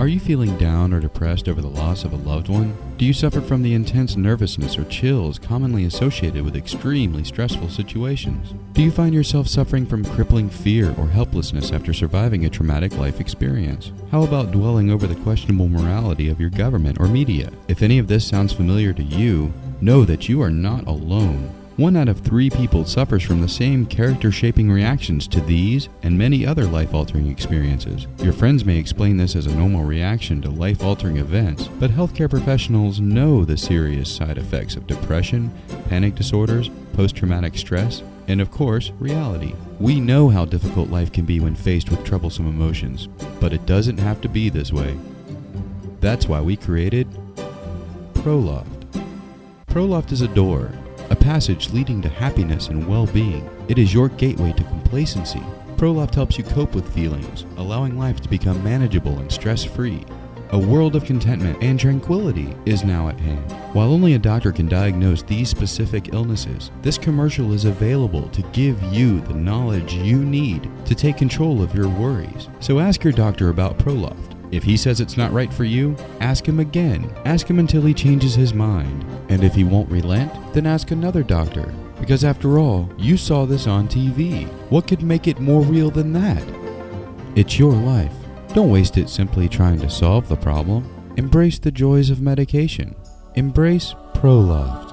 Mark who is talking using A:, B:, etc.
A: Are you feeling down or depressed over the loss of a loved one? Do you suffer from the intense nervousness or chills commonly associated with extremely stressful situations? Do you find yourself suffering from crippling fear or helplessness after surviving a traumatic life experience? How about dwelling over the questionable morality of your government or media? If any of this sounds familiar to you, know that you are not alone. 1 out of 3 people suffers from the same character-shaping reactions to these and many other life-altering experiences. Your friends may explain this as a normal reaction to life-altering events, but healthcare professionals know the serious side effects of depression, panic disorders, post-traumatic stress, and of course, reality. We know how difficult life can be when faced with troublesome emotions, but it doesn't have to be this way. That's why we created ProLoft. ProLoft is a door, a passage leading to happiness and well-being. It is your gateway to complacency. ProLoft helps you cope with feelings, allowing life to become manageable and stress-free. A world of contentment and tranquility is now at hand. While only a doctor can diagnose these specific illnesses, this commercial is available to give you the knowledge you need to take control of your worries. So ask your doctor about ProLoft. If he says it's not right for you, ask him again. Ask him until he changes his mind. And if he won't relent, then ask another doctor. Because after all, you saw this on TV. What could make it more real than that? It's your life. Don't waste it simply trying to solve the problem. Embrace the joys of medication. Embrace ProLoft.